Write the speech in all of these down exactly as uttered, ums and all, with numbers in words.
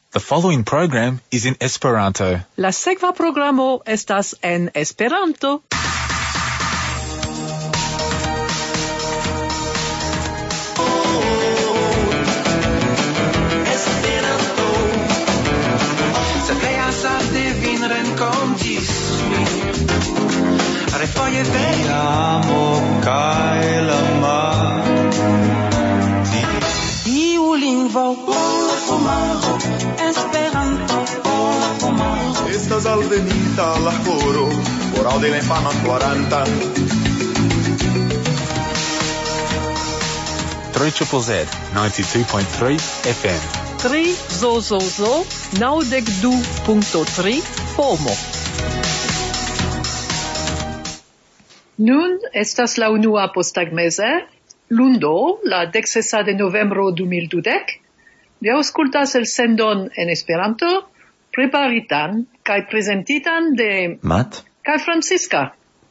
The following program is in Esperanto. La sekva programo estas en Esperanto. Refoje veiamo kai la mar Iu lingvo la pomaro Esperanto la pomaro Estas alvenita la coro por aude la infano quaranta three triple Z ninety-two point three F M. Tri zo zo zo naŭdek du punkto tri Pomo. Nun estas la unua posttagmeze, lundo, la deksesa de novembro du mil dudek. Vi aŭskultas elsendon en Esperanto, preparitan kaj prezentitan de Matt kaj Francisca.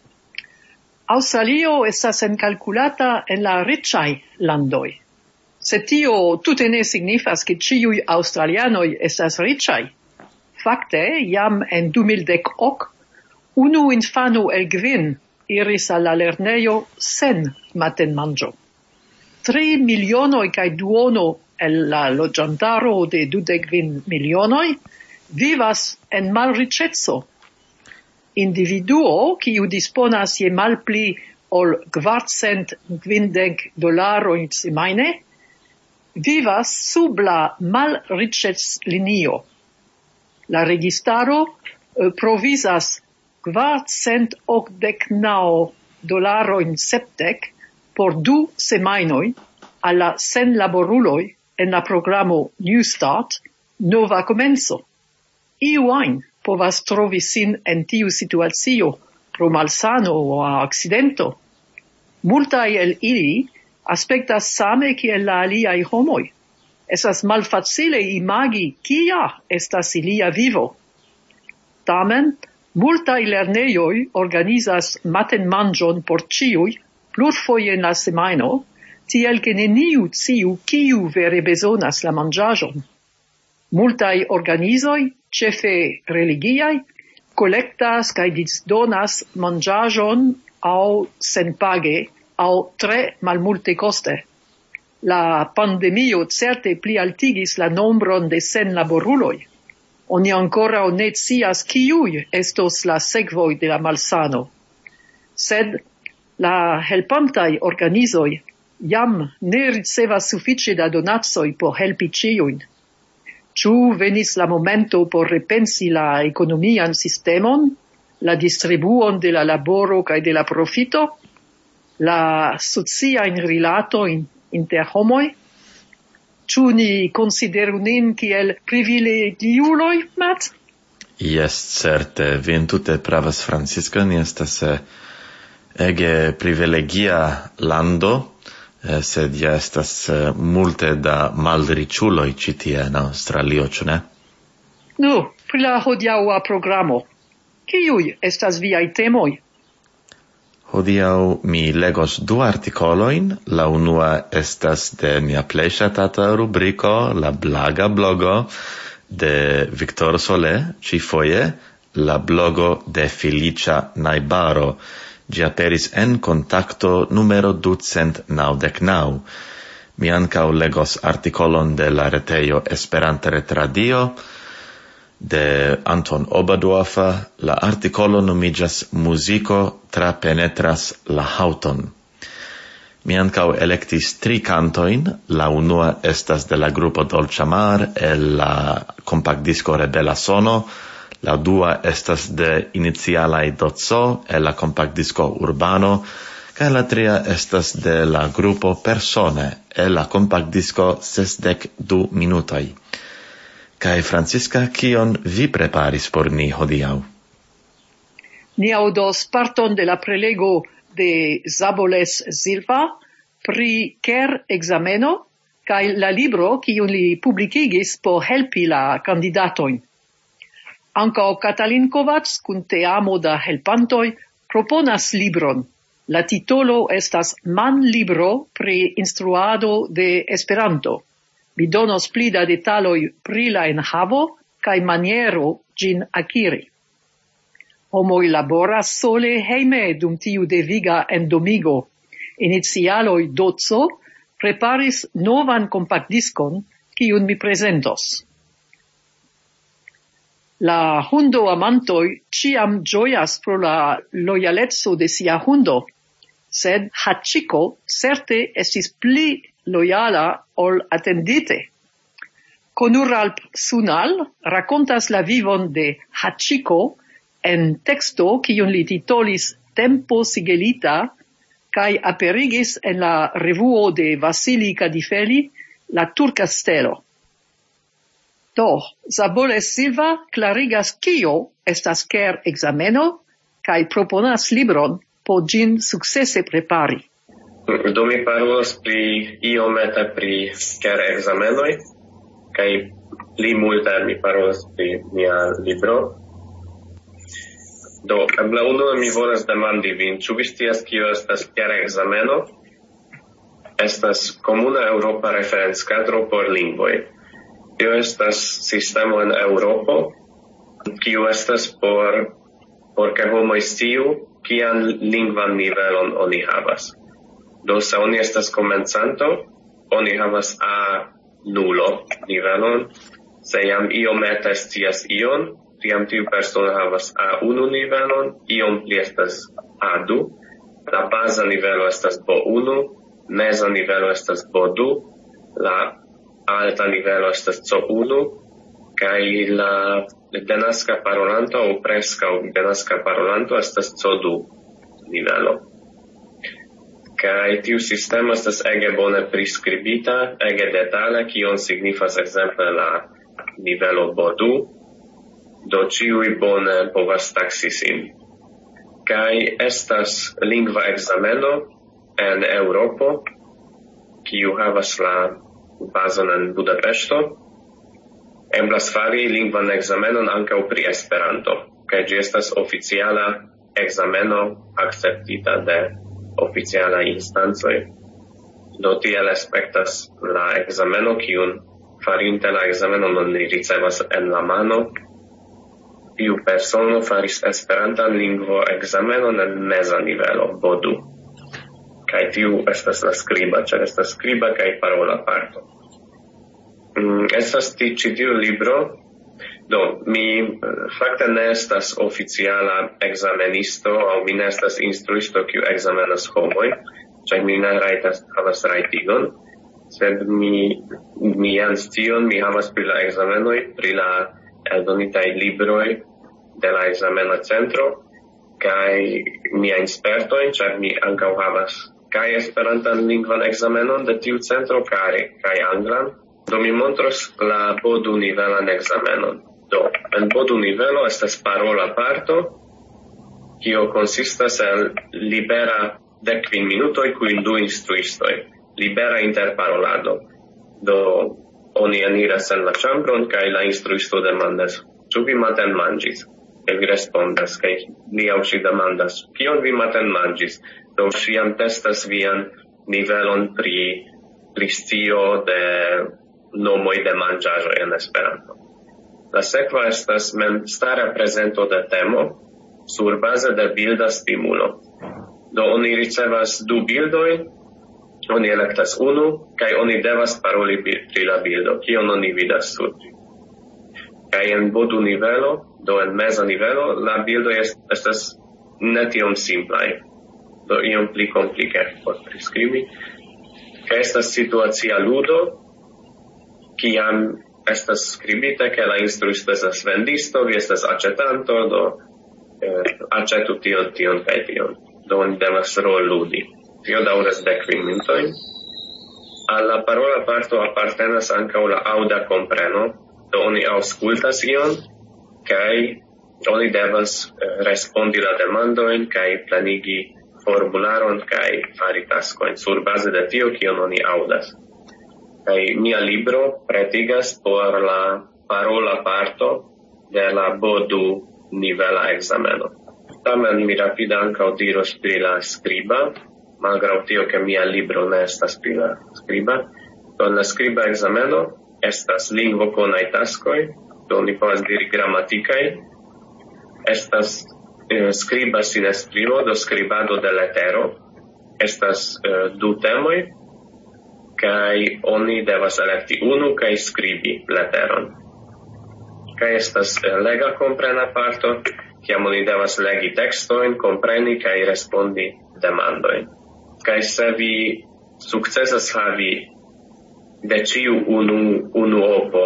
Aŭstralio estas enkalkulata en la riĉaj landoj. Sed tio tute ne signifas ke ĉiuj aŭstralianoj estas riĉaj. Fakte, jam en du mil dek ok, unu infano el kvin iris al la lernejo sen matenmanĝo. Tri milionoj kaj duono el la loĝantaro de dudek kvin milionoj vivas en malriĉeco. Individuo, kiu disponas je malpli ol kvarcent kvindek dolarojn semajne, vivas sub la malriĉeclinio. La registaro eh, provizas kvarcent okdek naŭ dolarojn sepdek por du semajnoj al la senlaboruloj en la programo New Start, nova komenco. Iu ajn povas trovi sin en tiu situacio pro malsano aŭ akcidento. Multaj el ili aspektas same kiel la aliaj homoj. Estas malfacile imagi kia estas ilia vivo. Tamen, multaj lernejoj organizas matenmanĝon por ĉiuj plurfoje en la semajno, tiel ke neniu sciu kiu vere bezonas la manĝaĵon. Multaj organizoj, ĉefe religiaj, kolektas kaj disdonas manĝaĵon aŭ senpage aŭ tre malmultekoste. La pandemio certe plialtigis la nombron de senlaboruloj. Oni ankoraŭ ne scias kiuj estos la sekvoj de la malsano. Sed la helpantaj organizoj jam ne ricevas sufiĉe da donacoj por helpi ĉiujn. Ĉu venis la momento por repensi la ekonomian sistemon, la distribuon de la laboro kaj de la profito, la sociajn rilatojn inter homoj? Ĉu ni konsideru nin kiel privilegiuloj, Matt? Yes, certe, vi entute pravas, Francisca, ni estas eh, ege privilegia lando, eh, sed ja estas eh, multe da malriĉuloj ĉi tie en Aŭstralio, ĉu ne? Nu, pri la hodiaŭa programo. Kiuj estas viaj temoj? Hodiaŭ mi legos du artikolojn. La unua estas de mia plej ŝatata rubriko, la blaga blogo de Victor Sole, ĉifoje la blogo de Feliĉa najbaro. Ĝi aperis en Kontakto numero ducent naŭdek naŭ. Mi ankaŭ legos artikolon de la retejo Esperanta Retradio de Anton Oberdorfer. La artikolo nomiĝas Muziko trapenetras la haŭton. Mi ankaŭ elektis tri kantojn. La unua estas de la grupo Dolĉa Mar el la kompaktdisko Rebela Sono. La dua estas de Inicialaj Doco el la kompaktdisko Urbano. Kaj la tria estas de la grupo Persone el la kompaktdisko Sesdek du minutoj. Kaj Francisca, kion vi preparis por ni hodiaŭ? Ni aŭdos parton de la prelego de Zaboles Silva pri ker-ekzameno kaj la libro kiun li publikigis por helpi la kandidatojn. Ankaŭ Katalin Kovacs kun teamo da helpantoj proponas libron. La titolo estas manlibro pri instruado de Esperanto. Mi donos pli da detaloj pri la enhavo kaj maniero ĝin akiri. Homoj laboras sole hejme dum tiu deviga endomigo. Inicialoj doco preparis novan kompaktdiskon, kiun mi prezentos. La hundo amantoj ĉiam ĝojas pro la lojaleco de sia hundo, sed Hachiko certe estis pli lojala ol atendite. Konuralp Sunal rakontas la vivon de Hachiko en teksto kiun li titolis Tempo Sigelita kaj aperigis en la revuo de Vasili Kadifeli La Turca Stelo. Do, Zaboles Silva clarigas kio estas ker ekzameno kaj proponas libron por ĝin sukcese prepari. Do mi parolas pri iomete pri ker ekzamenoj kaj pli multe mi parolas pri mia libro. Do, eble unue mi volas demandi vin, ĉu vi scias kio estas ker ekzameno? Estas komuna eŭropa referencadro por lingvoj. Tio estas sistemo en Eŭropo, kiu estas por por ke homoj sciu kian lingvan nivelon oni havas. Do se oni estas komencanto, oni havas A nulo nivelon, se jam iomete scias ion, tiam tiu persono havas A unu nivelon, iom pli estas A du, la baza nivelo estas B unu, meza nivelo estas B du, la alta nivelo estas C unu, kaj la denaska parolanto aŭ preskaŭ denaska parolanto estas C du nivelo. Kaj tiu sistemo estas ege bone priskribita, ege detale, kion signifas ekzemple la nivelo B du, do ĉiuj bone povas taksi sin. Kaj estas lingva ekzameno en Eŭropo, kiu havas la bazon en Budapeŝto, eblas fari lingvan ekzamenon ankaŭ pri Esperanto, kaj ĝi estas oficiala ekzameno akceptita de oficialaj instancoj. Do tiel aspektas la ekzameno, kiun farinte la ekzamenon oni ricevas en la mano. Tiu persono faris Esperantan lingvo ekzamenon en meza nivelo, B du. Kaj tiu estas la skriba, ĉar estas skriba kaj parola parto. Mm, estas ti ĉi tiu libro, do mi fakte ne estas oficiala ekzamenisto aŭ mi ne estas instruisto kiu ekzamenas homoj, ĉar mi ne rajtas havas rajtigon, sed mi mi jam scion mi havas pri la ekzamenoj, pri la eldonitaj libroj de la ekzamena centro kaj miajn spertojn, ĉar mi ankaŭ havas kaj Esperantan lingvan ekzamenon de tiu centro kaj kaj anglan. Do mi montros la B du nivelan ekzamenon. Do, en B du nivelo estas parola parto, kio konsistas el libera dek kvin minutoj kun du instruistoj, libera interparolado. Do, oni eniras en la ĉambron kaj la instruisto demandas, ĉu vi maten manĝis? Kaj vi respondas, kaj li aŭ ŝi demandas, kion vi maten manĝis? Do ŝi jam testas vian nivelon pri pri scio de nomoj de manĝaĵoj en Esperanto. La sekva estas memstara prezento de temo surbaze de bilda stimulo. Do oni ricevas du bildoj, oni elektas unu, kaj oni devas paroli pri la bildo, kion oni vidas sur ĝi. Kaj en B du nivelo, do en meza nivelo, la bildoj estas ne tiom simplaj, do iom pli komplike por priskribi. Kaj estas situacia ludo, kiam estas skribite, ke la instruisto estas vendisto, vi estas aĉetanto, do eh, aĉetu tion, tion kaj tion. Do oni devas rolludi. Tio daŭras dek kvin minutojn. Al la parola parto apartenas ankaŭ la aŭda kompreno, do oni aŭskultas ion, kaj oni devas eh, respondi la demandojn kaj planigi formularon kaj fari taskojn surbaze de tio, kion oni aŭdas. Kaj mia libro pretigas por la parola parto de la B du nivela ekzameno. Tamen mi rapide ankaŭ diros pri la skriba, malgraŭ tio, ke mia libro ne estas pri la skriba. Do la skriba ekzameno estas lingvokonaj taskoj, do ni povas diri gramatikaj, estas eh, skriba sineskribo, do skribado de letero, estas eh, du temoj, kaj oni devas elekti unu kaj skribi leteron. Kaj estas eh, lega komprena parto, kiam oni devas legi tekstojn, kompreni kaj respondi demandojn. Kaj se vi sukcesas havi de ciu unu, unu opo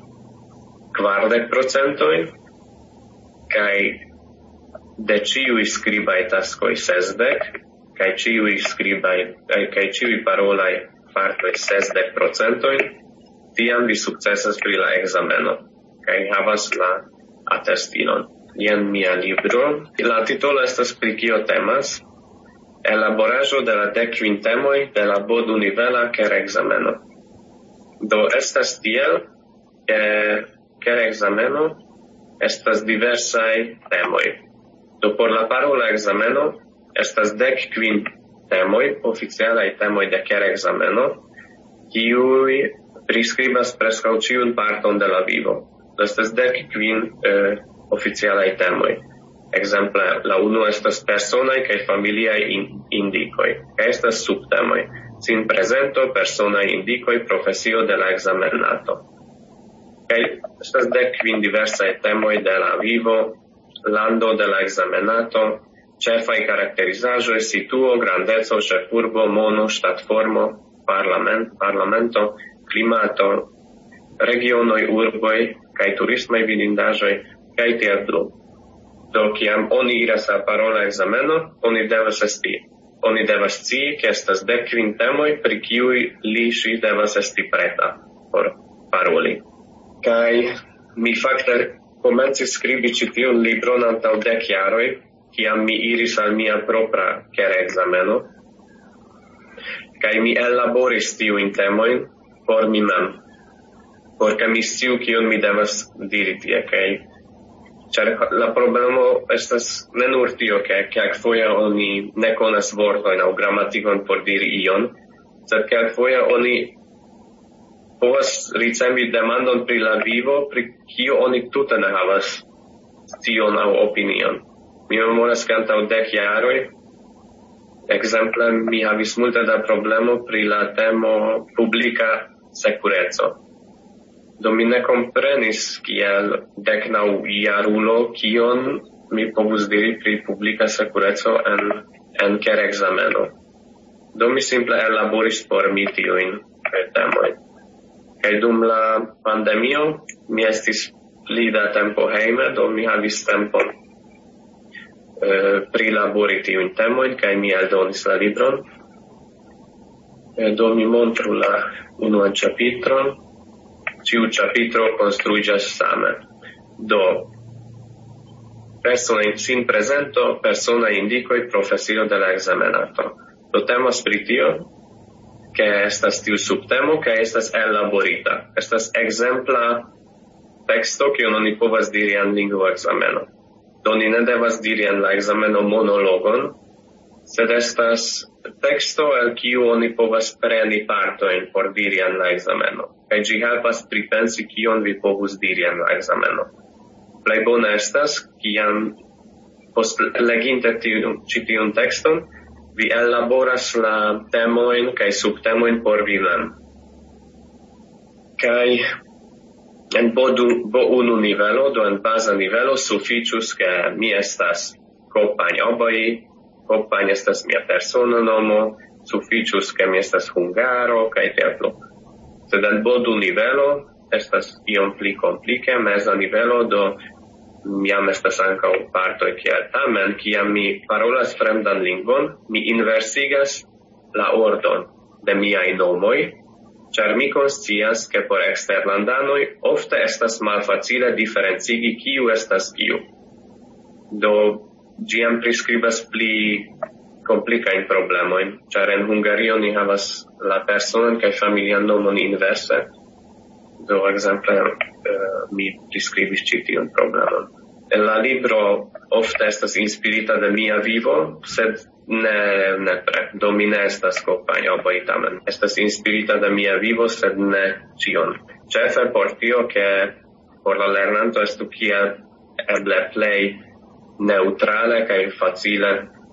kvardek procentojn, kaj de ciui skribaj taskoj sesdek, kaj ciui skribaj, kaj ciui parolaj partoj sesdek procentojn, tiam vi sukcesas pri la ekzameno, kaj havas la atestinon. Jen mia libro. La titolo estas pri kio temas. Elaboraĵo de la dek kvin temoj de la bodunivela kerekzameno. Do estas tiel, ke kerekzameno estas diversaj temoj. Do por la parola ekzameno estas dek kvin temoj, oficialaj temoj de kerekzameno, kiuj priskribas preskaŭ ĉiun parton de la vivo. Do estas dek kvin eh, oficialaj temoj. Exemple, la uno estas personaj kaj familiaj in, indikoj. Kaj estas subtemoj. Sin presento, personaj indikoj, profesio de la ekzamenato. Kaj estas dek kvin diversaj temoj de la vivo, lando de la ekzamenato, ĉefaj karakterizaĵoj, situo, grandeco, ĉefurbo, mono, ŝtatformo, parlament, parlamento, klimato, regionoj, urboj, kaj turismaj vidindaĵoj, kaj tiel plu. Do kiam oni iras al parola ekzameno, oni devas esti, oni devas scii, ke estas dek kvin temoj, pri kiuj li ŝi devas esti preta por paroli. Kaj mi fakte komencis skribi ĉi tiun libron antaŭ dek jaroj, kiam mi iris al mia propra kerekzameno, kaj mi ellaboris tiujn temojn por mi mem, por ke mi sciu kion mi devas diri tie, kaj ĉar la problemo estas ne nur tio, ke kelkfoje oni ne konas vortojn aŭ gramatikon por diri ion, sed kelkfoje oni povas ricevi demandon pri la vivo, pri kio oni tute ne havas scion aŭ opinion. Mi memoras, ke antaŭ dek jaroj, ekzemple, mi havis multe da problemo pri la temo publika sekureco. Do mi ne komprenis kiel deknaŭjarulo kion mi povus diri pri publika sekureco en, en kerekzameno. Do mi simple elaboris por mi tiujn temojn. Kaj dum la pandemio mi estis pli da tempo hejme, do mi havis tempon eh, prilabori tiujn temojn, kaj mi eldonis la libron. Eh, do mi montru la unuan ĉapitron. Ciu ĉapitro konstruiĝas same. Do, persona sin presento, persona indikoj, profesio de la ekzamenato. Do temas pri tio, ke estas tiu subtemo, ke estas ellaborita. Estas ekzempla teksto, kiun oni povas diri en lingvoekzameno. Do ni ne devas diri en la ekzameno monologon, sed estas teksto, el kiu oni povas preni partojn por diri en la ekzameno. Kaj ĝi helpas pripensi kion vi povus diri en la ekzameno. Plej bone estas, kiam post leginte tiun, ĉi tiun tekston, vi ellaboras la temojn kaj subtemojn por vi mem. Kaj en bo, du, bo unu nivelo, do en baza nivelo, sufiĉus, ke mi estas Kopaň Oboi, Kopaň estas mia persona nomo, sufiĉus, ke mi estas hungaro, kaj tiel plu. Sed en bo du nivelo estas iom pli komplike, meza nivelo, do jam estas ankaŭ partoj kiel tamen, kiam mi parolas fremdan lingvon, mi inversigas la ordon de miaj nomoj, ĉar mi konscias, ke por eksterlandanoj ofte estas malfacile diferencigi kiu estas kiu. Do ĝi jam priskribas pli komplikajn problemojn, ĉar en Hungario ni havas la personan kaj familian nomon inverse. Do ekzemple uh, mi priskribis ĉi tiun problemon. En la libro ofte estas inspirita de mia vivo, sed Ne, nepre. Do mi ne estas compagno voi tamen. Estas inspirita de mia vivo, sed ne cion. Cefe por tio, che por la lernanto estu kiel eble plei neutrale kai facile.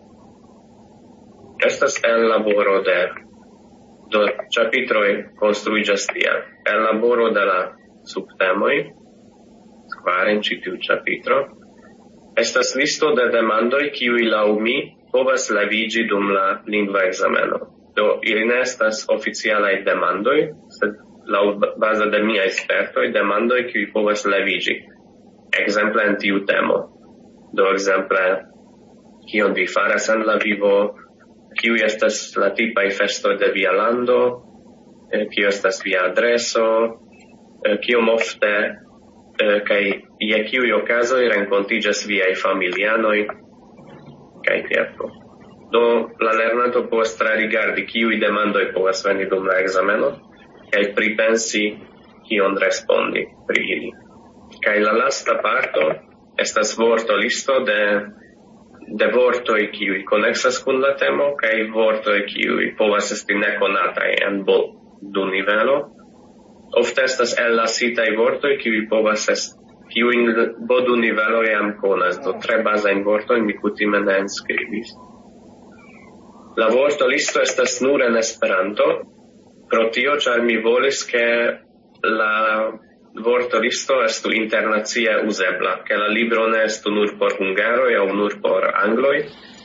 Estas el laboro de do chapitroi construigas tiel. El laboro de la subtemoi, quaren ci tiu chapitro, estas listo de demandoi kiui lau mi povas levigi dum la lingva exameno. Do, ili ne estas oficialai demandoi, sed lau base de mia espertoi, demandoi kiui povas levigi. Exemple en tiu temo. Do, exemple, kion vi faras en la vivo, kiui estas la tipai festoi de via lando, kiu estas via adreso, kiom ofte, kai je kiui okazoi renkontiĝas viaj familianoj, kaj tiel. Do la lernanto povas trarigardi kiuj demandoj povas veni dum la ekzameno kaj pripensi kion respondi pri ili. Kaj la lasta parto estas vortolisto de de vortoj kiuj koneksas kun la temo kaj vortoj kiuj povas esti nekonataj en bo du nivelo. Ofte estas ellasitaj vortoj kiuj povas esti kiujn bo du nivelo jam konas, do tre bazajn vortojn mi kutime ne enskribis. La vortolisto estas nur en Esperanto, pro tio, ĉar mi volis, ke la vortolisto estu internacie uzebla, ke la libro ne estu nur por hungaroj aŭ nur por angloj,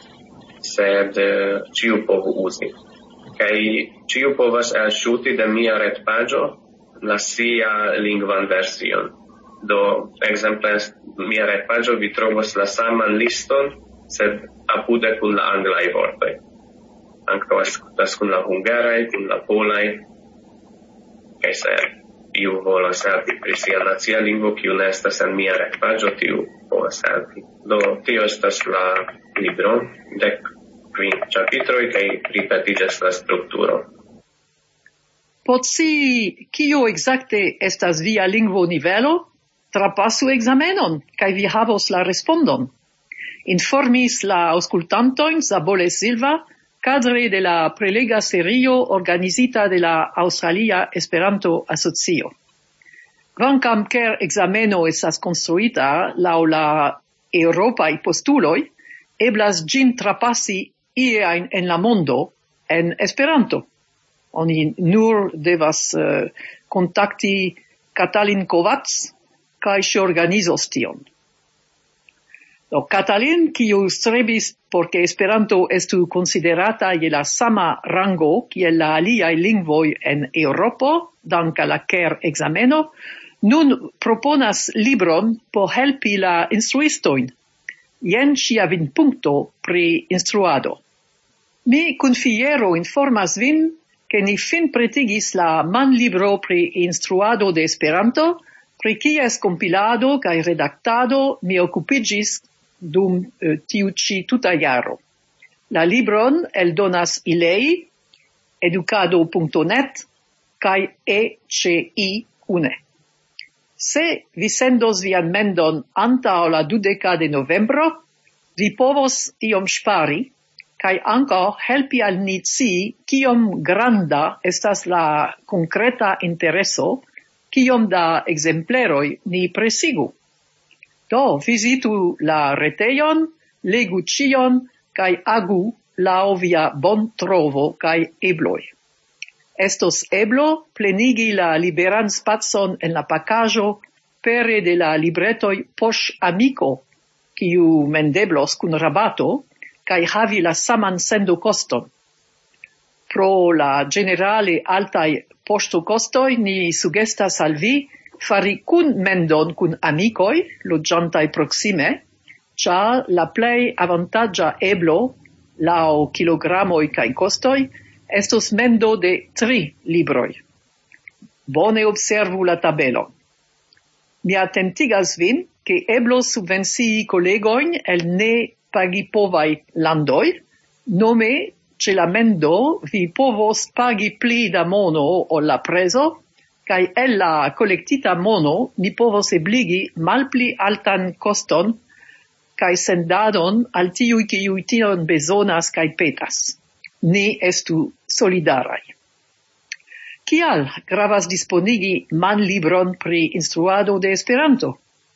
sed ĉiu povu uzi. Kaj ĉiu povas elŝuti de mia retpaĝo la sia lingvan version. Do, exemple, mia retpaĝo vi trovos la saman liston, sed apude kun la anglaj vortoj. Ankaŭ estas kun la hungaraj, kun la polaj, kaj se iu volas helpi pri sia nacia lingvo, kiu ne estas en mia retpaĝo, tiu povas helpi. Do, tio estas la libro, dek kvin ĉapitroj, kaj ripetiĝas la strukturo. Por si, kio exacte estas via lingvo nivelo, trapasu examenon, kaj vi havos la respondon. Informis la aŭskultantojn Zabole Silva, cadre de la prelega serio organizita de la Australia Esperanto Asocio. Kvankam ker exameno estas konstruita laŭ la eŭropaj postuloj, eblas ĝin trapasi iejn en la mondo en Esperanto. Oni nur devas uh, kontakti Katalin Kovacs, kaj ŝi organizos tion. Do, Katalin, kiu strebis por ke Esperanto estu konsiderata je la sama rango kiel la aliaj lingvoj en Eŭropo, dank al la Ker ekzameno, nun proponas libron por helpi la instruistojn. Jen ŝia vidpunkto pri instruado. Mi kun fiero informas vin, ke ni finpretigis la manlibro pri instruado de Esperanto, pri kies kompilado kaj redaktado mi okupiĝis dum uh, tiu ĉi tuta jaro. La libron eldonas Ilei, edukado punto net kaj E C I kune. Se vi sendos vian mendon antaŭ la dudeka de novembro, vi povos iom ŝpari kaj ankaŭ helpi al ni scii kiom granda estas la konkreta intereso, kiom da ekzempleroj ni presigu. Do, vizitu la retejon, legu ĉion kaj agu laŭ via bontrovo kaj ebloj. Estos eblo plenigi la liberan spacon en la pakaĵo pere de la libretoj Poŝ Amiko, kiu mendeblos kun rabato, kaj havi la saman sendokoston. Pro la ĝenerale altaj poŝtokostoj ni sugestas al vi fari kun mendon kun amikoj, loĝantaj proksime, ĉar la plej avantaĝa eblo, laŭ kilogramoj kaj kostoj, estos mendo de tri libroj. Bone observu la tabelon. Mi atentigas vin, ke eblos subvencii kolegojn el ne pagipovaj landoj, nome ĉe la mendo vi povos pagi pli da mono ol la prezo, kaj el la kolektita mono ni povos ebligi malpli altan koston kai sendadon al tiui kiui tion bezonas kai petas. Ni estu solidarai. Kial gravas disponigi man libron pri instruado de Esperanto?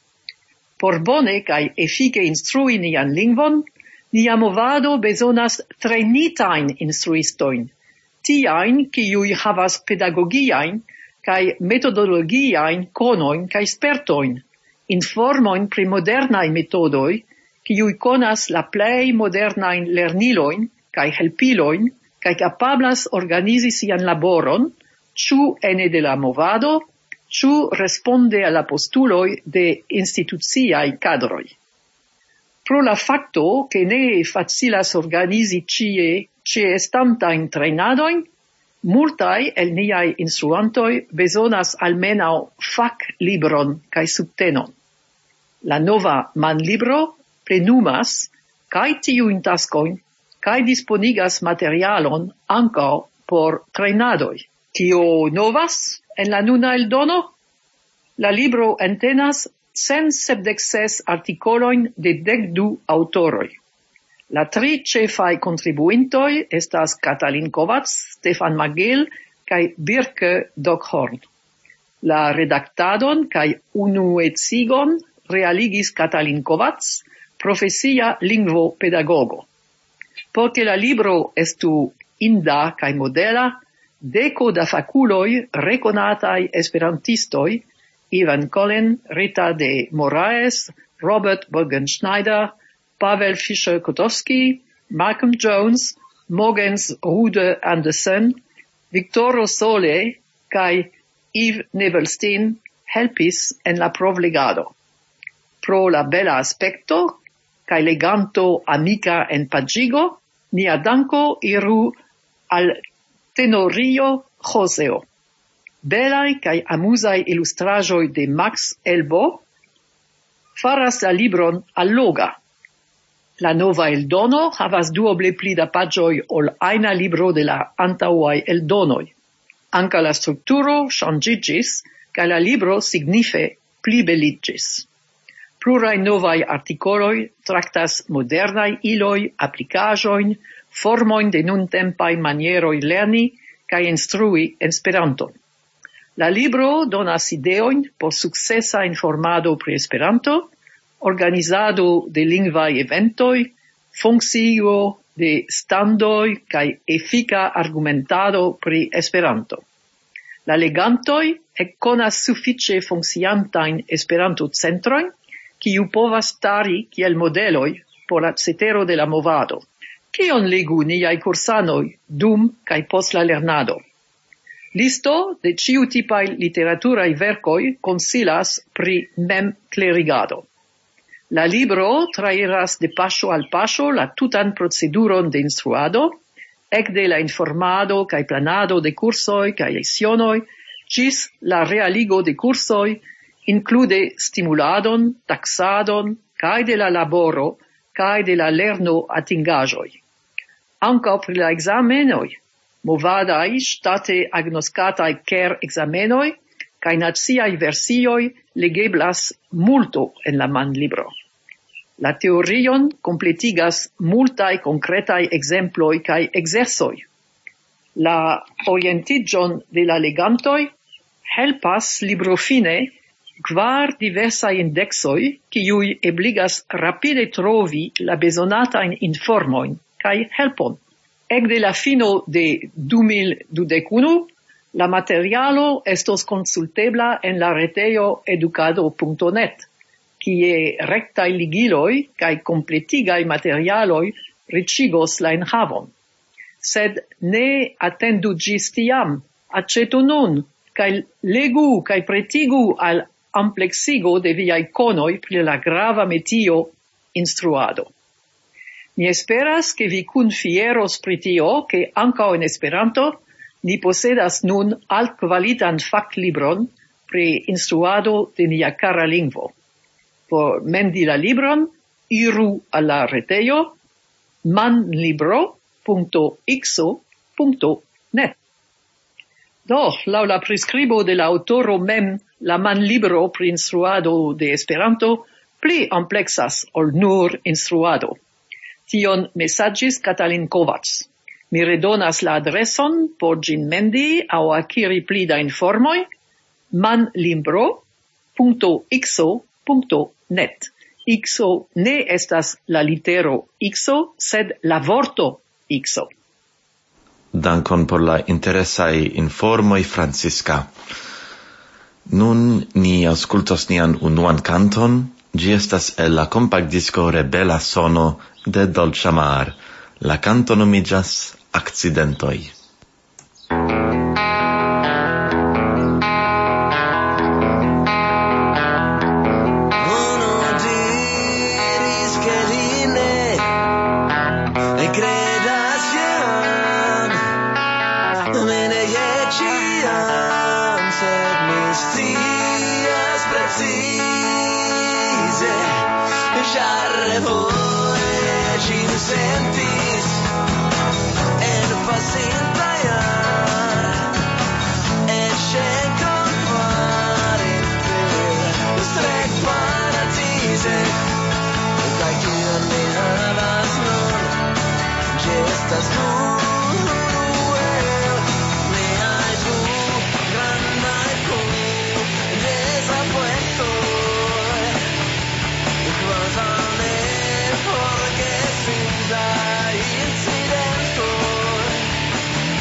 Por bone kai efike instrui nian lingvon, nia movado bezonas trenitain instruistoin, tiain kiui havas pedagogiain kai metodologiain konoin kai spertoin, informoin pri modernai metodoi, kiui konas la plei modernain lerniloin kai helpiloin, kai capablas organizi sian laboron, ciu ene de la movado, ciu responde alla postuloi de instituciai cadroi. Pro la facto che ne facilas organizi cie, cie estantain trainadoin, multai el niai instruantoi bezonas almenau fac libron kai subtenon. La nova man libro plenumas kai tiu taskoin kai disponigas materialon ankaŭ por trejnadoj. Kio novas en la nuna eldono? La libro entenas cent sepdek ses artikolojn de dek du aŭtoroj. La tri ĉefaj kontribuintoj estas Katalin Kovacs, Stefan Magel kaj Birke Dockhorn. La redaktadon kaj unuecigon realigis Katalin Kovacs, profesia lingvopedagogo. Por que la libro estu inda kaj modela, deko da faculoj rekonataj esperantistoj, Ivan Collin, Rita de Moraes, Robert Bolgenschneider, Pavel Fischer-Kotowski, Malcolm Jones, Mogens Rude Andersen, Victor Sole kaj Yves Nevelstein helpis en la provlegado. Pro la bela aspecto kaj leganto amica en pagigo, nia danko iru al Tenorio Joseo. Belai kaj amuzai ilustraĵoj de Max Elbo faras la libron alloga. La nova eldono havas duoble pli da paĝoj ol ajna libro de la antaŭaj eldonoj. Ankaŭ la strukturo ŝanĝiĝis kaj la libro signife plibeliĝis. Pluraj novaj artikoloj traktas modernaj iloj, aplikaĵojn, formojn de nuntempaj manieroj lerni kaj instrui Esperanton. La libro donas ideojn por sukcesa informado pri Esperanto, organizado de lingvaj eventoj, funkcio de standoj kaj efika argumentado pri Esperanto. La legantoj ekkonas sufiĉe funkciantajn Esperanto-centrojn, kiu povas stari kiel modeloj por la cetero de la movado. Kion legu niaj kursanoj dum kaj post la lernado? Listo de ĉiu tipaj literaturaj verkoj konsilas pri mem-klerigado. La libro trairas de paŝo al paŝo la tutan proceduron de instruado, ekde la informado kaj planado de kursoj kaj lecionoj ĝis la realigo de kursoj, include stimuladon, taxadon, kaj de la laboro, kaj de la lerno atingaĵoj. Ankaŭ pri la ekzamenoj, movadaj ŝtate agnoskataj ker-ekzamenoj kaj naciaj versioj legeblas multo en la manlibro. La teorion kompletigas multaj konkretaj ekzemploj kaj ekzercoj. La orientiĝon de la legantoj helpas librofine kvar diversaj indeksoj, kiuj ebligas rapide trovi la bezonatajn informojn kaj helpon. Ekde la fino de du mil dudek unu, la materialo estos konsultebla en la retejo edukado punto net, kie rektaj ligiloj kaj kompletigaj materialoj riĉigos la enhavon. Sed ne atendu ĝis tiam, aĉetu nun kaj legu kaj pretigu al ampleksigo de viaj konoj pri la grava metio instruado. Mi esperas ke vi kun fieros pri tio, ke ankaŭ en Esperanto ni posedas nun altkvalitan faklibron pri instruado de nia kara lingvo. Por mendi la libron, iru al la retejo manlibro punto ikso punto net. Do, laŭ la priskribo de la aŭtoro mem, la manlibro pri instruado de Esperanto pli amplexas ol nur instruado. Tion messagis Katalin Kovacs. Mi redonas la adreson por gin mendi au acquiri pli da informoi manlimbro punto ixo punto net. Ixo ne estas la litero ixo, sed la vorto ixo. Dankon por la interesai informoi, Francisca. Nun ni auscultos nian unuan canton, gi estas el la compact disco Rebela Sono de Dolce Mar. La canto nomigas Accidentoi. Porque sin da incidento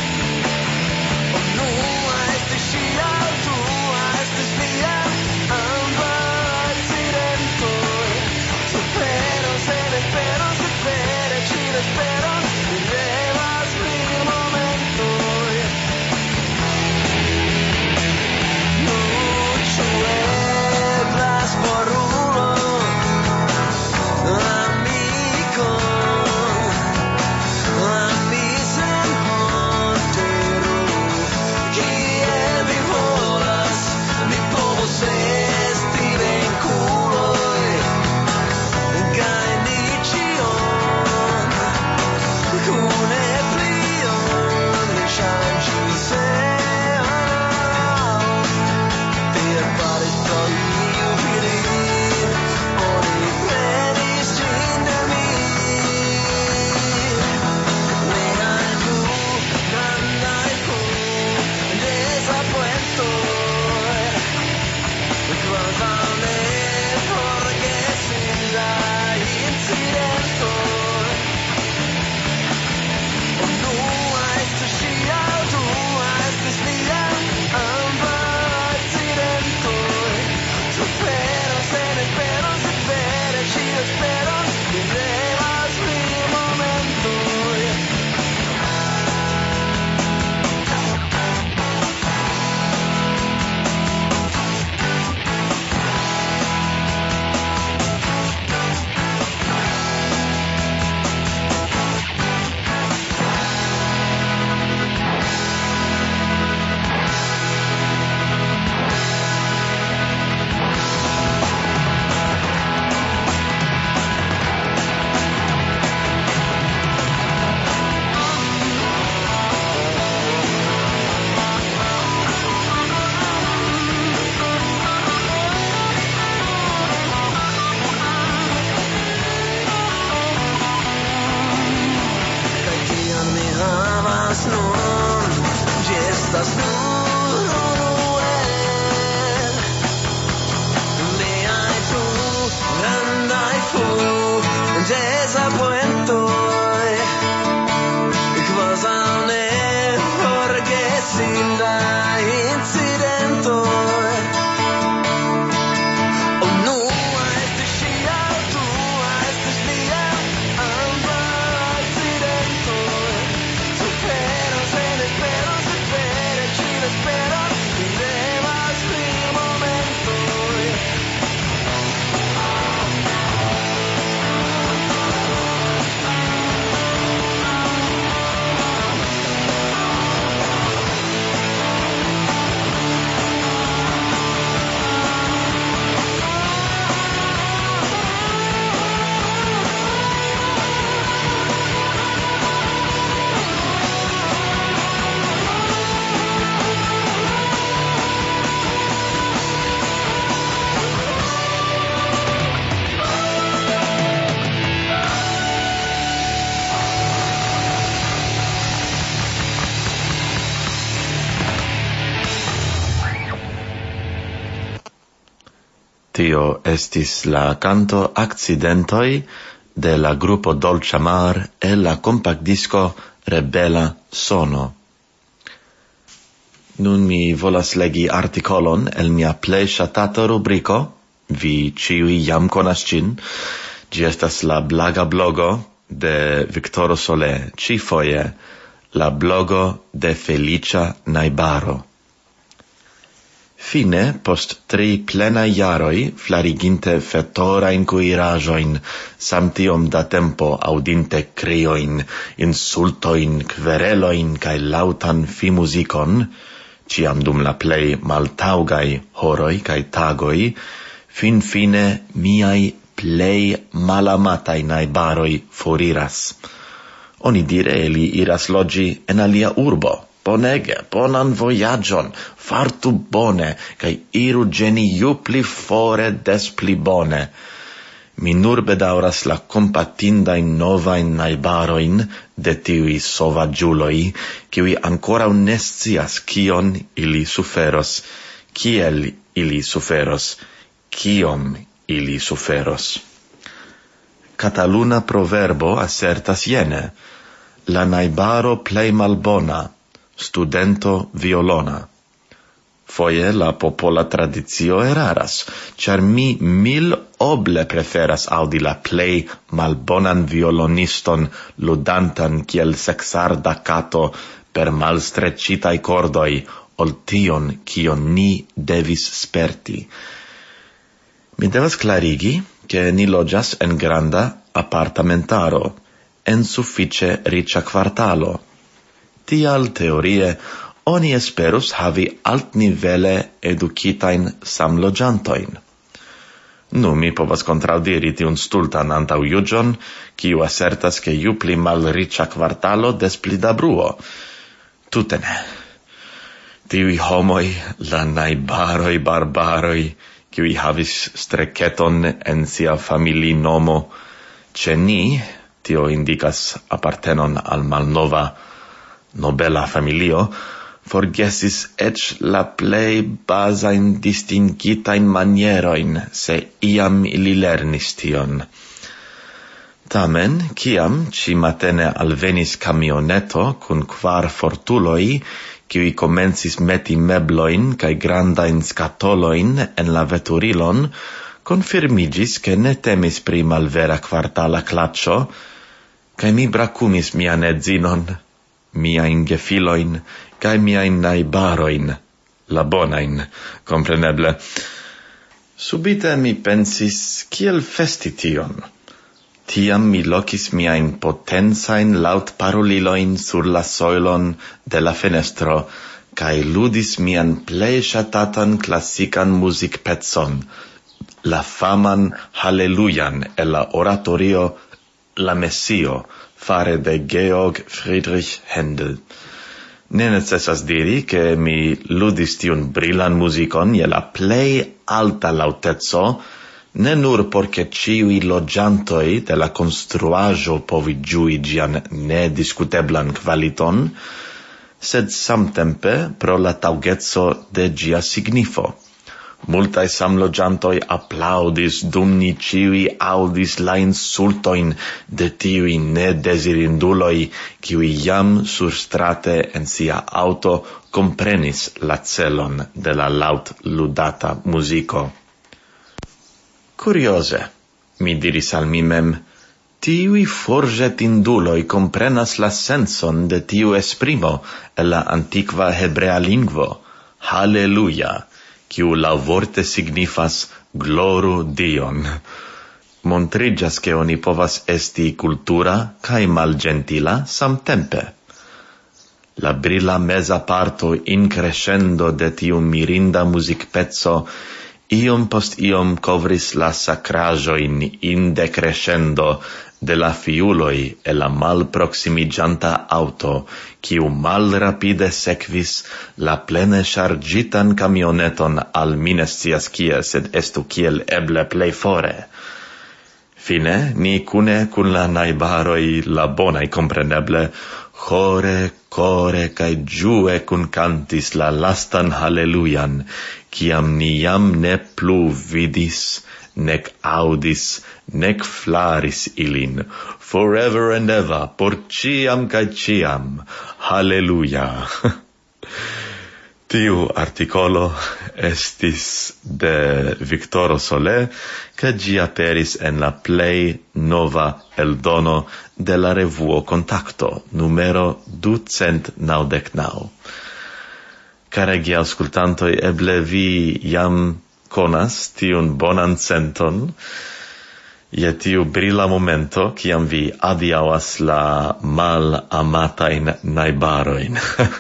Tio estis la canto Accidentoi de la gruppo Dolce Mar e la compact disco Rebela Sono. Nun mi volas legi articolon el mia plei ŝatata rubrico, vi ĉiuj jam konas ĝin. Ĝi estas la blaga blogo de Viktoro Sole, ĉifoje la blogo de feliĉa najbaro. Fine, post tri plena jaroj, flariginte fetorajn kuiraĵojn, samtiom da tempo aŭdinte kriojn, insultojn, kverelojn kaj laŭtan fimuzikon, ciam dum la plei maltaŭgaj horoj kaj tagoj, fin fine miaj plei malamataj najbaroj foriras. Oni dire li iras loĝi en alia urbo. Bonege, bonan vojaĝon, fartu bone, kaj iru ĝeni ju pli fore des pli bone. Mi nur bedaŭras la kompatindajn novajn najbarojn de tiuj sovaĝuloj, kiuj ankoraŭ ne scias kion ili suferos, kiel ili suferos, kiom ili suferos. Kataluna proverbo asertas jene: la najbaro plej malbona, studento violona. Foje la popola tradizio eraras, char mi mil oble preferas audi la plei malbonan violoniston ludantan kiel sexarda cato per malstreccitai cordoi, ol tion kion ni devis sperti. Mi devas clarigi, che ni loĝas en granda apartamentaro, en suffice riĉa kvartalo. Tial teorie oni esperus havi altnivele edukitajn samloĝantojn. Nu, mi povas kontraŭdiri tiun stultan antaŭjuĝon, kiu asertas ke ju pli malriĉa kvartalo des pli da bruo. Tute ne. Tiuj homoj, la najbaroj barbaroj, kiuj havis streketon en sia familinomo, ĉe ni, tio indikas apartenon al malnova nobela familio, forgesis ec la plei basain distingitain manieroin, se iam ili lernis tion. Tamen, ciam ci matene alvenis camioneto cun quar fortuloi, kiui comencis meti mebloin cae grandain scatoloin en la veturilon, confirmigis che ne temis pri malvera quartala claccio, cae mi bracumis mian edzinon, miain gefiloin, cae miain najbaroin, la bonain, compreneble. Subite mi pensis, kiel festi tion? Tiam mi locis miain potenzain laut paruliloin sur la soilon de la fenestro, cae ludis mian plei ŝatatan classican music pezzon, la faman Hallelujan e la oratorio La Messio, fare de Georg Friedrich Händel. Ne necessas diri che mi ludis tiun brilan musicon je la plei alta lautezzo, ne nur porque ciui logiantoi de la construajo povi giui gian nediscuteblan qualiton, sed samtempe pro la taugezzo de gia signifo. Multae samlogiantoi applaudis dum ni ciui audis la insultoin de tiui nedesirinduloi, kiui jam surstrate en sia auto comprenis la celon de la laut ludata musico. Curiose, mi diris al mi mem, tiui forgetinduloi comprenas la senson de tiu esprimo e la antiqua hebrea lingvo, Halleluja, kiu laŭvorte signifas gloru Dion. Montriĝas ke oni povas esti kultura kaj malĝentila samtempe. La brila meza parto increscendo de tiu mirinda muzikpeco iom post iom kovris la sakraĵojn in decrescendo de la fiuloi e la malproximigianta auto, kiu malrapide sekvis la plene chargitan camioneton al mi ne scias kie, sed estu kiel eble plej fore. Fine, ni cune cun la najbaroj la bonaj compreneble, chore core cae giue cun cantis la lastan halleluian, ciam ni jam ne plu vidis, nec audis, nec flaris ilin, forever and ever, por ciam cae ciam, halleluia. Tiu articolo estis de Victoro Solé, che gi aperis en la plei nova eldono de la revuo Contacto, numero ducent naudec nau. Caregi auscultantoi, eble vi jam conas tiun bonan senton, je tiu brila momento, ciam vi adiauas la mal amatain naibaroin.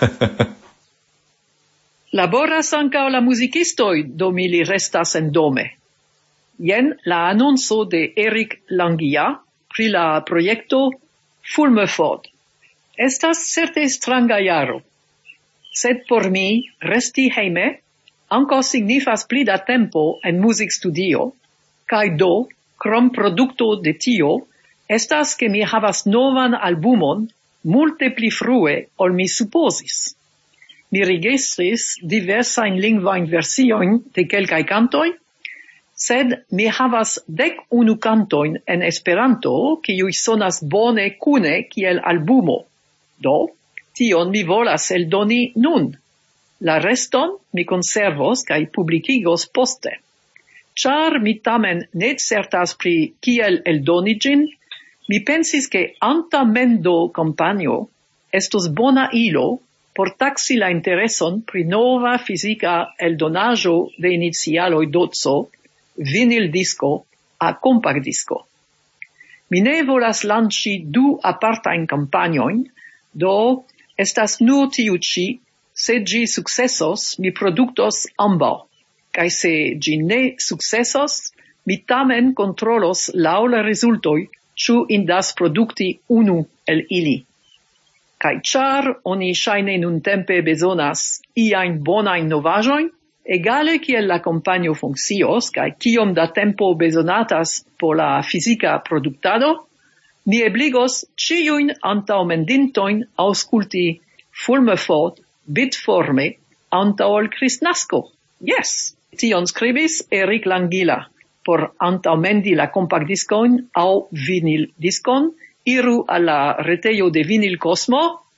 Laboras ancao la musicistoi, do mili restas en dome. Jen la annonso de Eric Langia pri la proiecto Fulmeford. Estas certe stranga jaro, sed por mi resti heime anco signifas pli da tempo en music studio, cae do, crom producto de tio, estas che mi havas novan albumon multe pli frue ol mi supposis. Mi registris diversain lingvain versioin de quelcae cantoi, sed mi havas dec unu cantoin en Esperanto, kiui sonas bone cune kiel albumo. Do, tion mi volas eldoni nun. La reston mi conservos cae publicigos poste. Char mi tamen ne certas pri kiel eldoni gin, mi pensis che anta mendo campagno estos bona ilo por taxi la intereson pri nova fisica eldonajo de inicialoi dotso, vinil disco a compact disco. Mi ne volas lanci du apartain campagnoin, do estas nur tiu ci, se gi successos, mi productos ambau, cae se gi ne successos, mi tamen controlos laula resultoi, ciu indas producti unu el ili. Kai char oni shaine nun tempe bezonas iain bonain novajoin, egale kiel la compagno funccios, kai kiom da tempo bezonatas por la fisica productado, mi ebligos ciuin antaumendintoin ausculti Fulmeford bitforme antaol Cristnasco. Yes, tion scribis Eric Langila. Por antaumendi la compact discoin au vinil discon, iru alla reteio de Vinil Cosmo,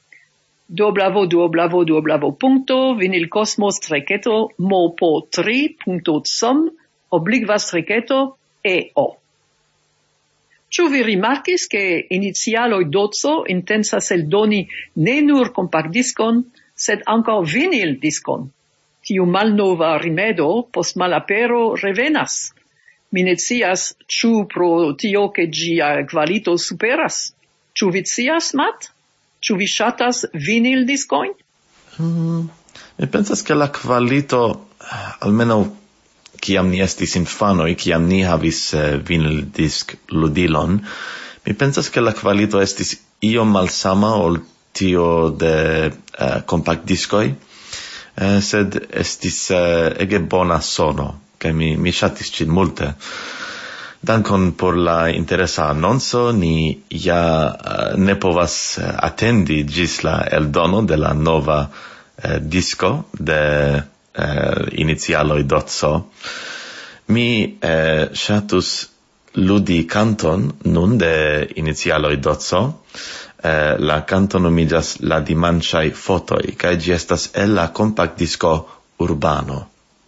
www www punto vinilcosmo strecheto mopo tri punto com obligva strecheto eo. Ciu vi rimarcis che inizialoi dotso intensas eldoni ne nur compact discon, sed anco vinil discon. Tiu malnova rimedo post malapero revenas. Mi ne scias ciu pro tio che gia qualito superas. Ciu vi scias, Matt? Ciu vi shatas vinil discoin? Mm, mi pensas che la qualito, almeno ciam ni estis infanoi, ciam ni havis eh, vinil disc ludilon, mi pensas che la qualito estis io malsama ol tio de eh, compact discoi, eh, sed estis eh, ege bona sono. Che mi, mi shatis cin multe. Dankon por la interesa annonso, ni ja uh, ne povas uh, attendi gis la eldono de la nova uh, disco de uh, inicialoi dotso. Mi uh, shatus ludi canton nun de inicialoi dotso. Uh, la canton nomigas La Dimanciai Fotoi, cae gi estas el la compact disco Urbano.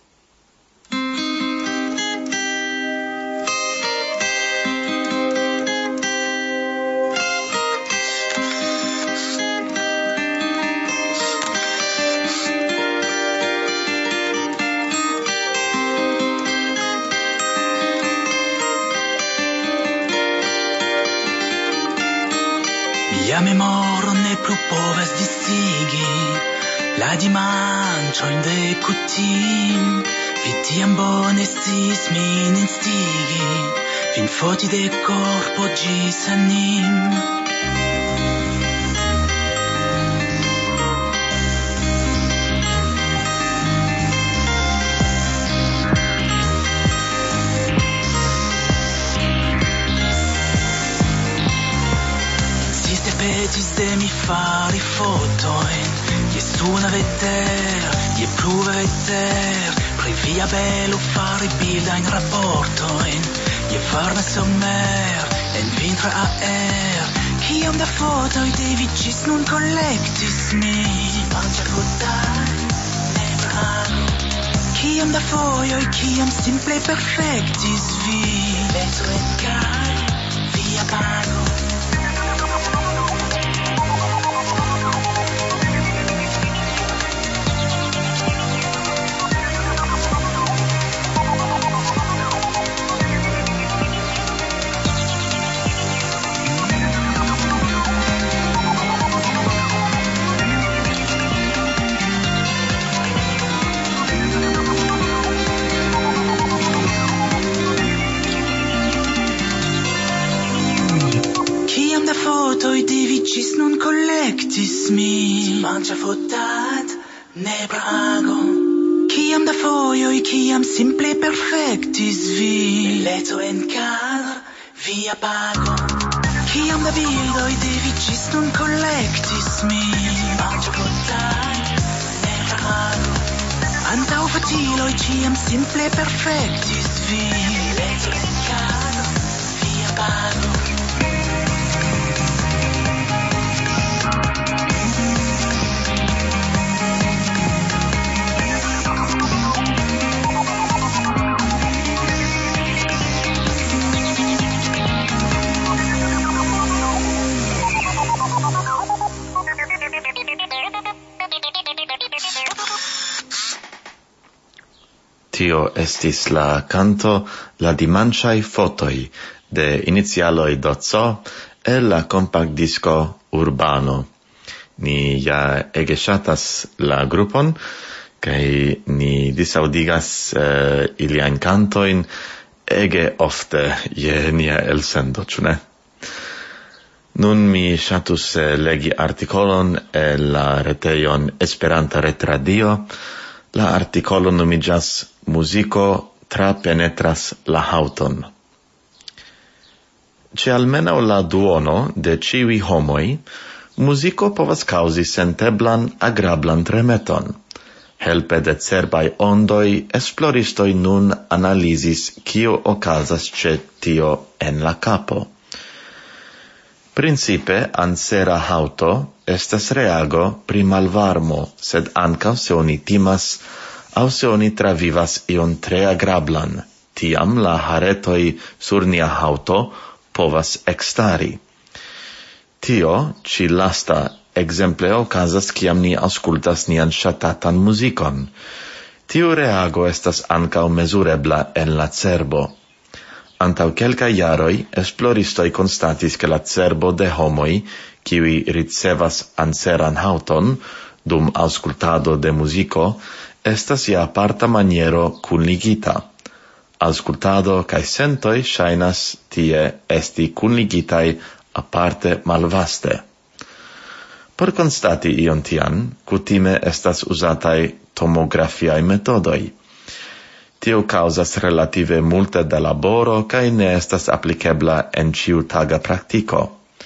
Mia memoro ne plu povas dissigi la dimancioin de cutim. Vi tiam bone estis min instigi, fin foti de corpo gis anim. se mi fari fotoin, je suna veter, je pruve veter, privia bello fari bilda in rapportoin, je varme sommer, en vintra aer, kiam da fotoi devi cis nun collectis mi, mangia fotai, ne brago, kiam da foioi, kiam simple perfectis vi, leto et kai, via pago. Fotoi devi cis nun collectis mi, mangia fotat, ne brago, kiam da foioi, kiam simple perfectis vi, leto en cadr, via pago, kiam da bildoi devi cis nun collectis mi, mangia fotat, ne brago, antau fatiloi ciam simple perfectis vi, leto en cadr, via pago. Tio estis la canto La Dimanĉaj fotoj de inicialoj Doco el la compact disco Urbano. Ni ja ege ŝatas la grupon kaj ni disaudigas uh, iliajn kantojn ege ofte je nia elsendo, ĉu ne? Nun mi ŝatus uh, legi artikolon el la retejon Esperanta Retradio. La articolo nomigas Musico tra penetras la haŭton. Ĉe almenaŭ la duono de ĉiuj homoj, muziko povas kaŭzi senteblan agrablan tremeton. Helpe de cerbaj ondoj, esploristoj nun analizis kio okazas ĉe tio en la kapo. Principe ansera haŭto estas reago pri malvarmo, sed ankaŭ se oni timas aŭ se oni travivas ion tre agrablan, tiam la haretoj sur nia haŭto povas ekstari. Tio ĉi lasta ekzemple okazas kiam ni aŭskultas nian ŝatatan muzikon. Tiu reago estas ankaŭ mezurebla en la cerbo. Antau kelkaj jaroj esploristoj konstatis ke la cerbo de homoj, kiuj ricevas anseran haŭton dum aŭskultado de muziko, estas je aparta maniero kunligita. Aŭskultado kaj sentoj ŝajnas tie esti kunligitaj aparte malvaste. Por konstati ion tian, kutime estas uzataj tomografiaj metodoj. Tio causas relative multe da laboro kaj ne estas aplikebla en ĉiutaga praktiko.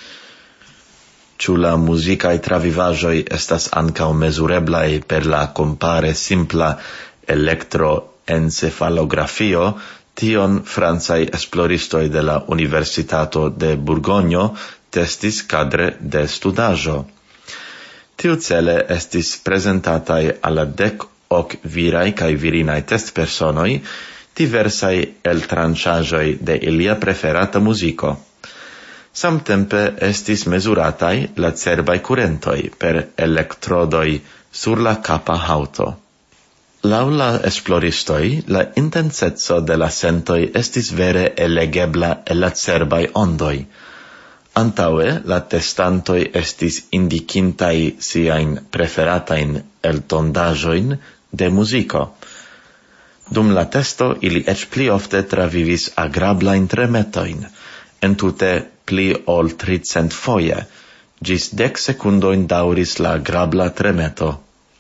Ĉu la muzikaj travivaĵoj estas ankaŭ mezureblaj per la kompare simpla elektroencefalografio, tion francaj esploristoj de la Universitato de Burgonjo testis kadre de studaĵo. Tiucele estis prezentataj al la dek ok virai kaj virinaj testpersonoj diversaj eltranĉaĵoj de ilia preferata muziko. Samtempe estis mezurataj la cerbaj kurentoj per elektrodoj sur la kapa haŭto. Laŭ la esploristoj, la intenseco de la sentoj estis vere elegebla el la cerbaj ondoj. Antaŭe la testantoj estis indikintaj siajn preferatajn eltondaĵojn de muziko. Dum la testo ili eĉ pli ofte travivis agrablajn tremetojn, entute pli ol tricent foje, ĝis dek sekundojn daŭris la agrabla tremeto.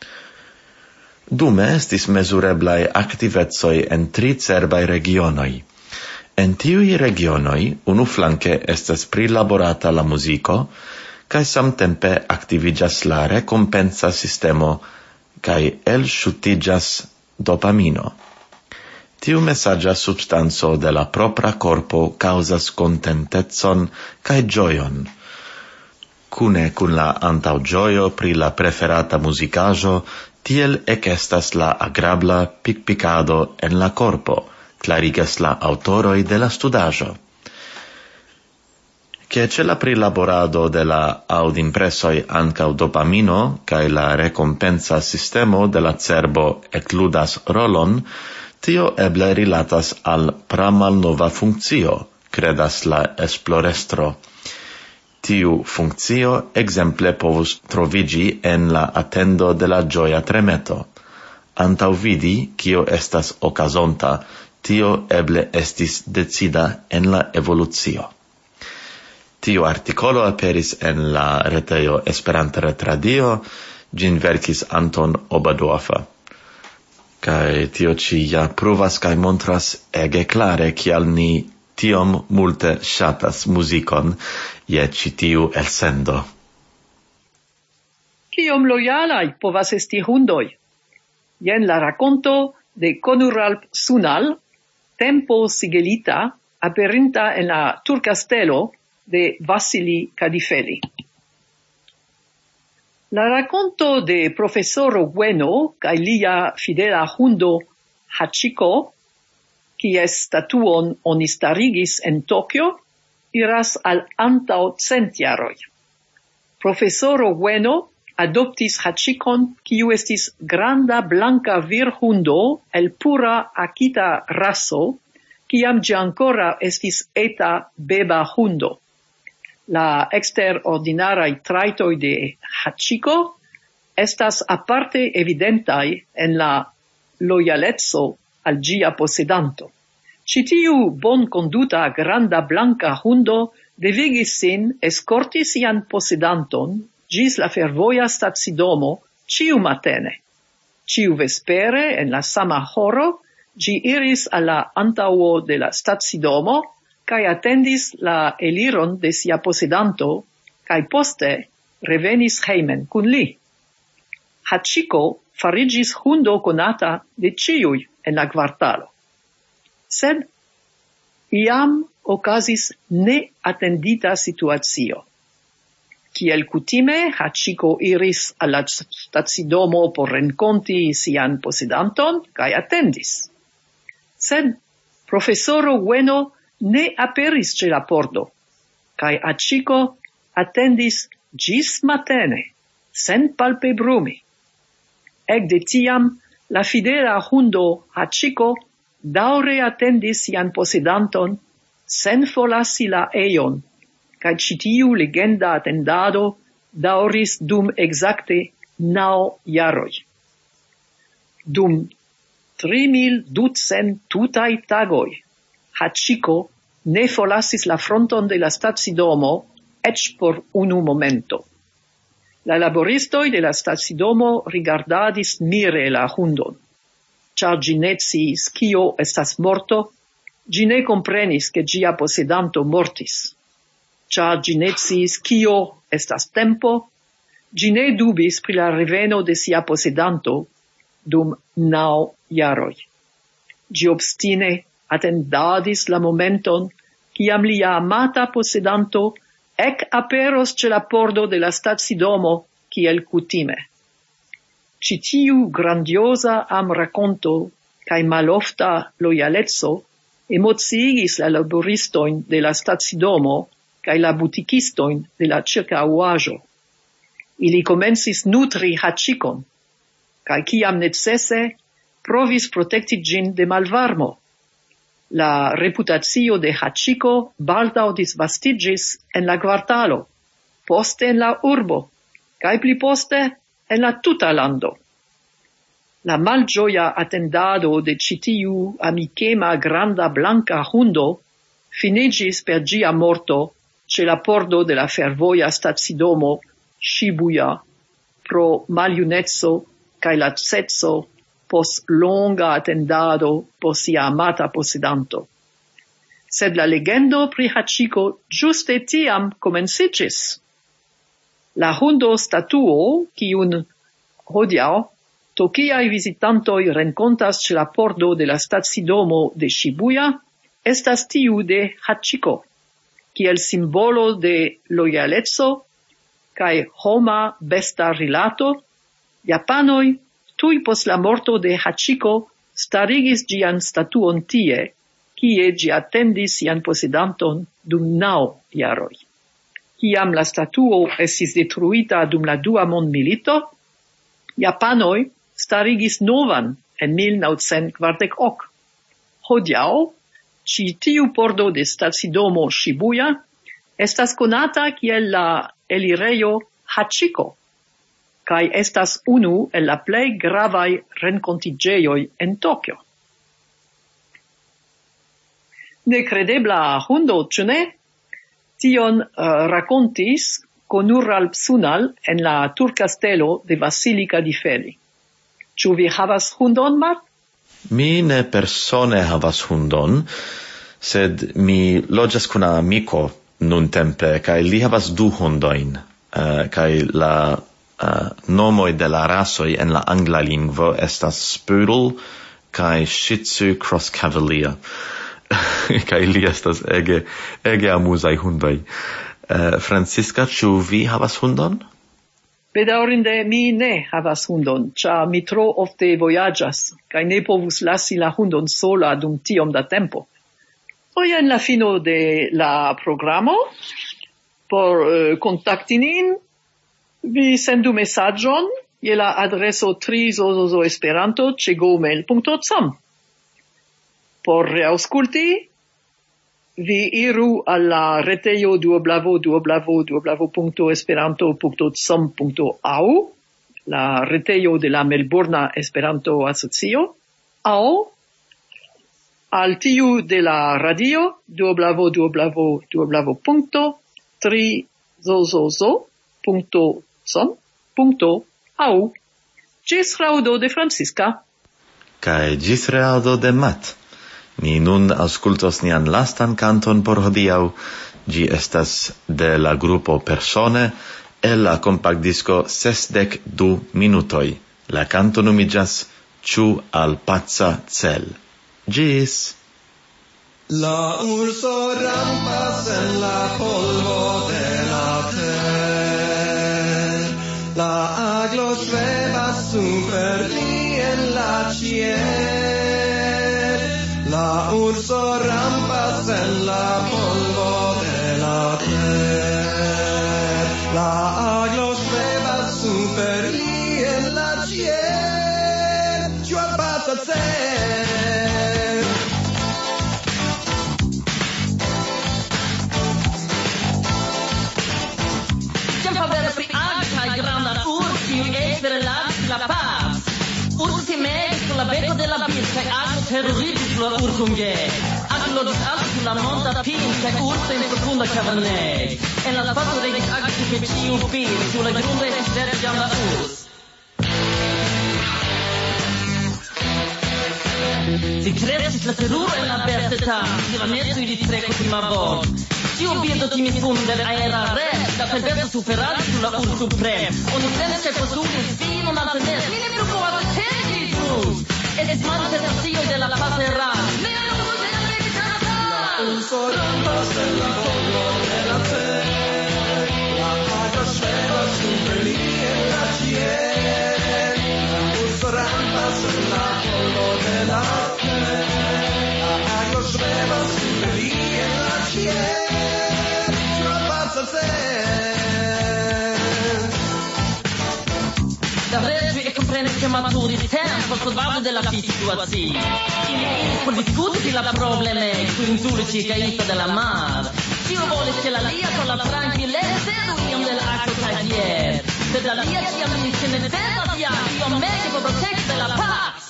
Dume estis mezureblaj aktivecoj en tri cerbaj regionoj. En tiuj regionoj unuflanke estas prilaborata la muziko, cae samtempe activigas la recompensa sistemo cae elshutigas dopamino. Tiu messagia substanzo de la propra corpo causas contentetson cae gioion. Cune cun la antau gioio pri la preferata musicajo, tiel ecestas la agrabla picpicado en la corpo, clarigas la autoroi de la studajo. Che c'è la prilaborado de la audimpresoi ancau dopamino, cae la recompensa sistemo de la cerbo ecludas rolon, tio eble rilatas al pramal nova funzio, credas la esplorestro. Tiu funzio exemple povus trovigi en la attendo de la gioia tremeto. Antau vidi, cio estas ocasonta, tio eble estis decida en la evoluzio. Tiu articolo aperis en la retejo Esperanta Retradio, gin verkis Anton Obadorfer. Kai tio ci ja pruvas kai montras ege clare kial ni tiom multe shatas muzikon je ci tiu elsendo. Kiom lojalai povas esti hundoj? Jen la rakonto de Konuralp Sunal, tempo sigelita, aperinta en la Turkastelo de Vassili Kadifeli. La raconto de professoro Bueno cae lia fidela hundo Hachiko, quies statuon oni starigis en Tokyo, iras al antau centiaroi. Professoro Bueno adoptis Hachikon, quiu estis granda blanca virhundo el pura Akita raso, quiam gi ancora estis eta beba hundo. La exterordinarai traitoi de Hachiko estas aparte evidentai en la loyalezzo al gia posedanto. Citiu bon conduta granda blanca hundo devigis sin escorti sian posedanton gis la fervoia stacidomo ciu matene. Ciu vespere en la sama horo gi iris alla antauo de la stacidomo cae attendis la eliron de sia posedanto, cae poste revenis heimen cun li. Hachiko farigis hundo conata de ciui en la quartalo. Sed iam ocasis neattendita situatio. Kiel kutime, Hachiko iris alla stacidomo por renconti sian posedanton, cae attendis. Sed professoro Bueno ne aperis ce la pordo, cae Hachiko attendis gis matene, sen palpe brumi. Ec de tiam, la fidela hundo Hachiko daure attendis sian posedanton, sen forlasi la eion, cae citiu legenda attendado dauris dum exacte nau jaroi. Dum tri mil ducent tutai tagoi, Hachiko ne forlasis la fronton de la stacidomo ec por unu momento. La laboristoi de la stacidomo rigardadis mire la hundon. Char gi ne sciis cio estas morto, gi ne comprenis che gia posedanto mortis. Char gi ne sciis cio estas tempo, gi ne dubis pri la reveno de sia posedanto dum nau jaroi. Gi obstine attendadis la momenton ciam lia amata posedanto ec aperos ce la pordo de la stacidomo kiel kutime. Citiu grandiosa am raconto cae malofta loyalezzo emociigis la laboristoin de la stacidomo cae la butikistoin de la circauajo. Ili comencis nutri Hachikon, cae ciam necesse provis protecti gin de malvarmo. La reputatio de Hachiko baldaŭ disvastigis en la quartalo, poste en la urbo, cae pli poste en la tuta lando. La malgioia attendado de citiu amicema granda blanca hundo finigis per gia morto ce la pordo de la fervoia stacidomo Shibuya pro maliunezzo cae lacezzo pos longa attendado pos sia amata posedanto. Sed la legendo pri Hachiko giuste tiam comencigis. La hundo statuo, kiun hodiaŭ tokiaj vizitantoj renkontas ĉe la pordo de la stacidomo de Shibuya, estas tiu de Hachiko, kiel simbolo de lojaleco kaj homa besta rilato. Japanoj tuj post la morto de Hachiko starigis ĝian statuon tie, kie ĝi atendis sian posedanton dum naŭ jaroj. Kiam la statuo estis detruita dum la dua mondmilito, japanoj starigis novan en mil naŭcent kvardek ok. Hodiaŭ, ĉi tiu pordo de stacidomo Shibuya estas konata kiel la elirejo Hachiko, kaj estas unu el la plej gravaj renkontiĝejoj en Tokio. Nekredebla hundo, ĉu ne? Tion uh, rakontis Konural Psunal en la turkastelo de Vasilika di Feli. Ĉu vi havas hundon, Mart? Mi ne persone havas hundon, sed mi loĝas kun amiko nuntempe, kaj li havas du hundojn, uh, kaj la uh, nomoj de la rasoj en la angla lingvo estas Poodle kaj Shih Tzu Cross Cavalier. Kaj li estas ege, ege amuzaj hundoj. Uh, Francisca, ĉu vi havas hundon? Bedaŭrinde mi ne havas hundon, ĉar mi tro ofte vojaĝas kaj ne povus lasi la hundon sola dum tiom da tempo. Do jen la fino de la programo. Por uh, kontakti nin, vi sendu mesaĝon je la adreso tri zozozo esperanto ĉe gmail punto com. Por reaŭskulti, vi iru al la retejo www www punto esperanto punto com punto a u, la retejo de la Melbourna Esperanto Asocio, aŭ al tiu de la radio www punto tri zozozo punto com punto a u. Ĝis raŭdo de Francisca. Kaj ĝis reaŭdo de Matt. Ni nun aŭskultos nian lastan kanton por hodiaŭ. Ĝi estas de la grupo Persone el la kompaktdisko sesdek du minutoj. La kanto nomiĝas Ĉu al paca cel. Ĝis! La urso rampas en la polvo de la ter. La aglo svävas super li en la ciel. La urso rampas en la polvo de la ter. La aglo svävas super li en la ciel. Ĉu al paca cel. La paz. Ursi meg sulla becco della birca, altro terroristi sulla urcunghe. Aglo di alto sulla monta pinca, urso in profunda caverne. E la spazio dei agli che ci un pin, sulla grunda e si serve la urs. Si cresce la terrore e la bertà, si va netto di tre prima volta. Io vedo che mi funde era re, da perverso superare sulla ur supreme. Ogni senso è possibile, sì, non ha tendenza. Mi ne preoccupa di te, Gesù. E es manifestazione della passerà. Ne hanno potuto dedicata. Un sorrento della polvo della terra. La agua sveva super lì e la ciel. Un sorrento della polvo della terra. La agua sveva super lì e la ciel. Da reggi e comprende che maturi tempo salvato della situazione. Il per discutere la problema su insulti caita della mar. Si vuole che la lia con la tranquillezza e dell'acqua tagliere. Se la lia ci amici ne tenta via, io meglio per proteggere la paz.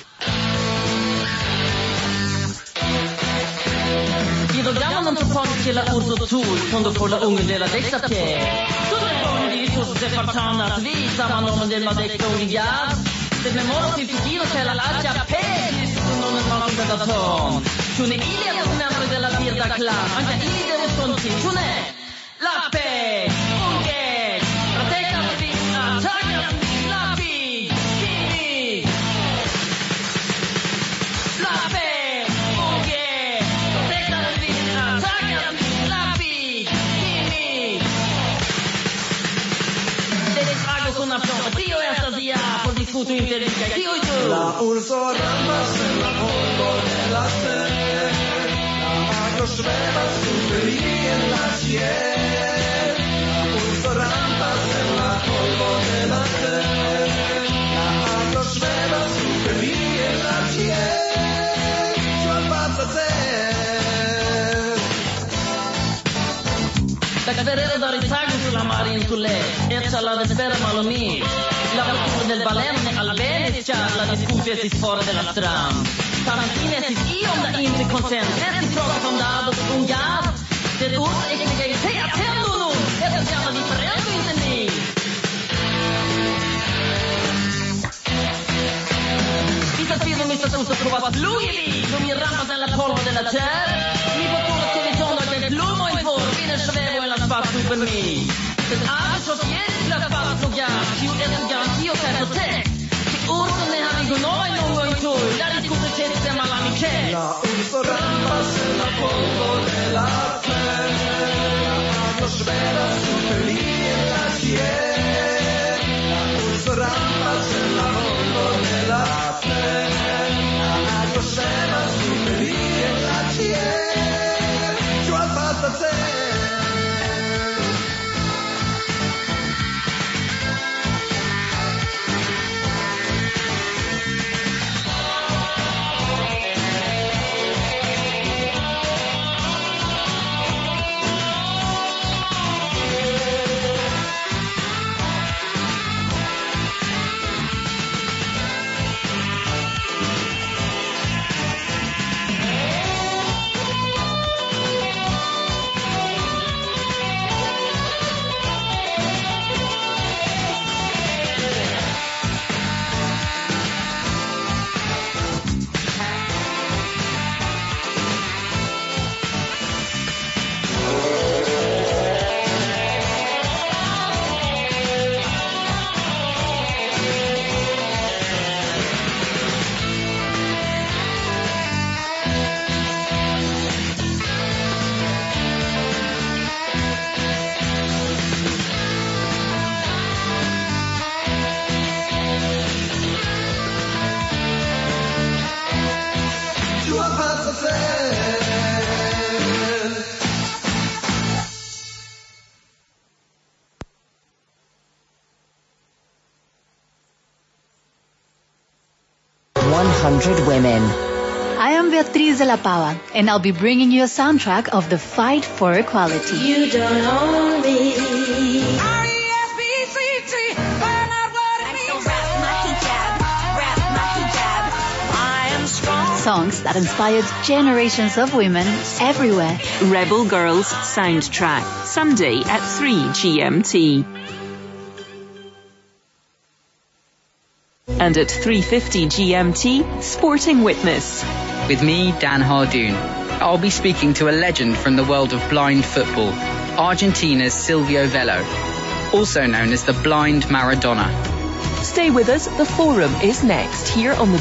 Ti dobbiamo non supporre la urso tu quando for la unge della detta te. Se fartana svisa man om del madekta oligar. Se memoro till figino c'è la laccia pegis non è manca da ton. Tune ili è un membro della birda clan. Anche ili devo sconti. Tune la pe unge tú interdica, tío y tú. La urso rampas en la polvo de la sed. La agro schweba super en la ciel. La urso rampas en la polvo de la sed. La agro schweba super en la ciel. Čo pasa La carrera da ritardo sulla mare in sulle, essa la despera malomì. La cultura del balene al Venecia, la discussione si sfora della strada. Stamattina si io da inte consent, si trova fondato un gas. Det ord är inte säga attendo nu, это jävla different inte ni. Vissa film mi sta tutto prova fluidi, non mi rampa della polvo della terra. Mi poteva televisione del plumo in for, fine svevo en la spazio per me. Det är så fjällt la spazio ja, più è det garanti och per te. Che urso ne har vi gonoi lungo in tu, la discussione c'è stiamo alla Michele. La urso rampas en la polvo de la sed. La agro schweba super en la ciel. La urso rampas en la polvo de la sed. La agro schweba super en la ciel. Čo pasa se? one hundred women. I am Beatriz de la Pava, and I'll be bringing you a soundtrack of the fight for equality. You don't own me. Songs that inspired generations of women everywhere. Rebel Girls Soundtrack, Sunday at three G M T. And at three fifty G M T, Sporting Witness. With me, Dan Hardoon. I'll be speaking to a legend from the world of blind football, Argentina's Silvio Velo, also known as the Blind Maradona. Stay with us, the forum is next, here on the